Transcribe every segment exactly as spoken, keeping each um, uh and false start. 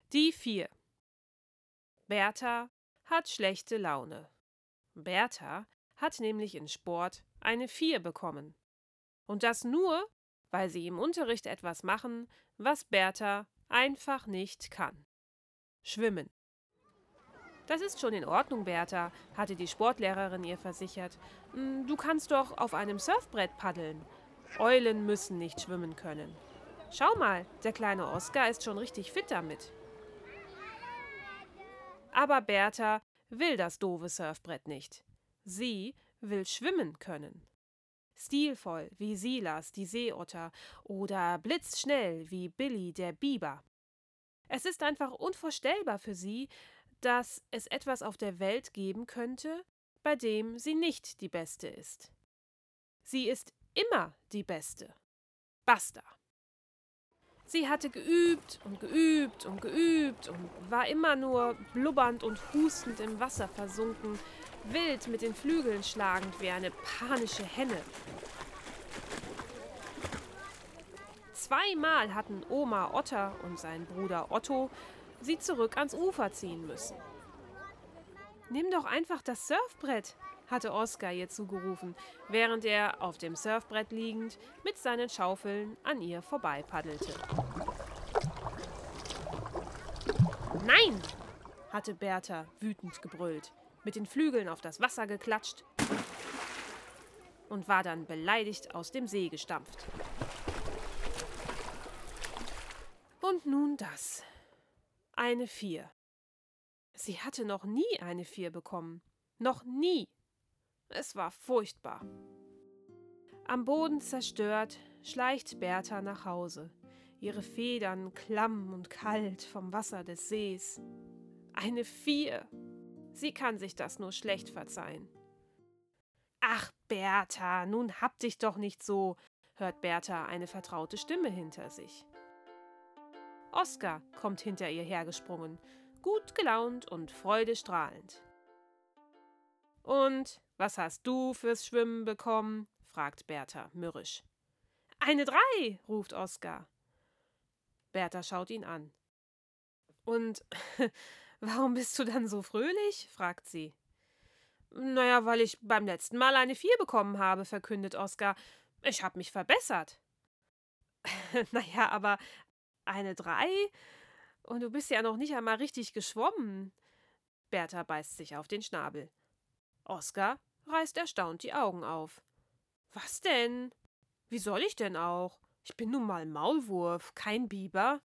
Die vier. Bertha hat schlechte Laune. Bertha hat nämlich in Sport eine vier bekommen. Und das nur, weil sie im Unterricht etwas machen, was Bertha einfach nicht kann. Schwimmen. Das ist schon in Ordnung, Bertha, hatte die Sportlehrerin ihr versichert. Du kannst doch auf einem Surfbrett paddeln. Eulen müssen nicht schwimmen können. Schau mal, der kleine Oskar ist schon richtig fit damit. Aber Bertha will das doofe Surfbrett nicht. Sie will schwimmen können. Stilvoll wie Silas, die Seeotter, oder blitzschnell wie Billy, der Biber. Es ist einfach unvorstellbar für sie, dass es etwas auf der Welt geben könnte, bei dem sie nicht die Beste ist. Sie ist immer die Beste. Basta. Sie hatte geübt und geübt und geübt und war immer nur blubbernd und hustend im Wasser versunken, wild mit den Flügeln schlagend wie eine panische Henne. Zweimal hatten Oma Otter und sein Bruder Otto sie zurück ans Ufer ziehen müssen. »Nimm doch einfach das Surfbrett«, hatte Oskar ihr zugerufen, während er, auf dem Surfbrett liegend, mit seinen Schaufeln an ihr vorbei paddelte. »Nein«, hatte Bertha wütend gebrüllt, mit den Flügeln auf das Wasser geklatscht und war dann beleidigt aus dem See gestampft. Und nun das. Eine Vier. Sie hatte noch nie eine Vier bekommen. Noch nie. Es war furchtbar. Am Boden zerstört schleicht Bertha nach Hause, ihre Federn klamm und kalt vom Wasser des Sees. Eine Vier. Sie kann sich das nur schlecht verzeihen. »Ach, Bertha, nun hab dich doch nicht so«, hört Bertha eine vertraute Stimme hinter sich. Oskar kommt hinter ihr hergesprungen, gut gelaunt und freudestrahlend. »Und was hast du fürs Schwimmen bekommen?« fragt Bertha mürrisch. »Eine Drei«, ruft Oskar. Bertha schaut ihn an. »Und warum bist du dann so fröhlich?« fragt sie. »Naja, weil ich beim letzten Mal eine Vier bekommen habe«, verkündet Oskar. »Ich habe mich verbessert.« »Naja, aber eine Drei? Und du bist ja noch nicht einmal richtig geschwommen.« Bertha beißt sich auf den Schnabel. Oskar reißt erstaunt die Augen auf. »Was denn? Wie soll ich denn auch? Ich bin nun mal Maulwurf, kein Biber.«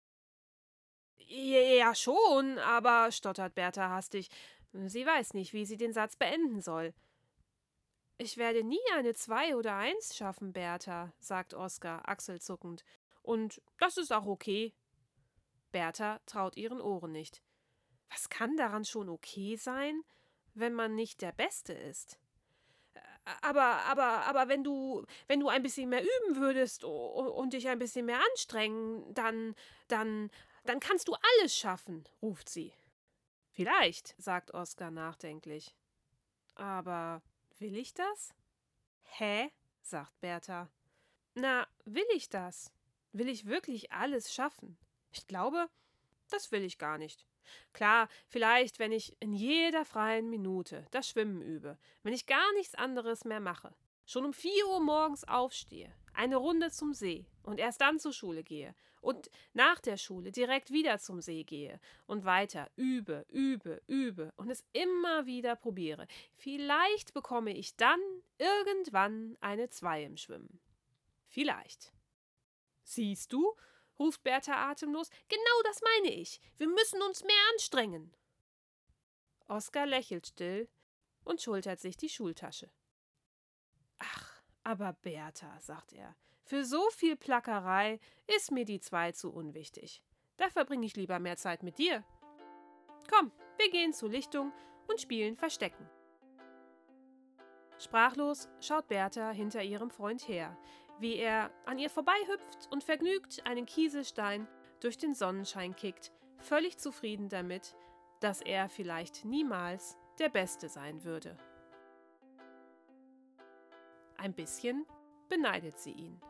»Ja, schon, aber«, stottert Bertha hastig. Sie weiß nicht, wie sie den Satz beenden soll. »Ich werde nie eine Zwei oder Eins schaffen, Bertha«, sagt Oskar achselzuckend. »Und das ist auch okay.« Bertha traut ihren Ohren nicht. Was kann daran schon okay sein, wenn man nicht der Beste ist? Aber, aber, aber wenn du, wenn du ein bisschen mehr üben würdest und dich ein bisschen mehr anstrengen, dann, dann, dann kannst du alles schaffen, ruft sie. Vielleicht, sagt Oskar nachdenklich. Aber will ich das? Hä? sagt Bertha. Na, will ich das? Will ich wirklich alles schaffen? Ich glaube, das will ich gar nicht. Klar, vielleicht, wenn ich in jeder freien Minute das Schwimmen übe, wenn ich gar nichts anderes mehr mache, schon um vier Uhr morgens aufstehe, eine Runde zum See und erst dann zur Schule gehe und nach der Schule direkt wieder zum See gehe und weiter übe, übe, übe und es immer wieder probiere. Vielleicht bekomme ich dann irgendwann eine Zwei im Schwimmen. Vielleicht. Siehst du? Ruft Bertha atemlos. Genau das meine ich. Wir müssen uns mehr anstrengen. Oskar lächelt still und schultert sich die Schultasche. Ach, aber Bertha, sagt er, für so viel Plackerei ist mir die Zwei zu unwichtig. Da verbringe ich lieber mehr Zeit mit dir. Komm, wir gehen zur Lichtung und spielen Verstecken. Sprachlos schaut Bertha hinter ihrem Freund her, wie er an ihr vorbeihüpft und vergnügt einen Kieselstein durch den Sonnenschein kickt, völlig zufrieden damit, dass er vielleicht niemals der Beste sein würde. Ein bisschen beneidet sie ihn.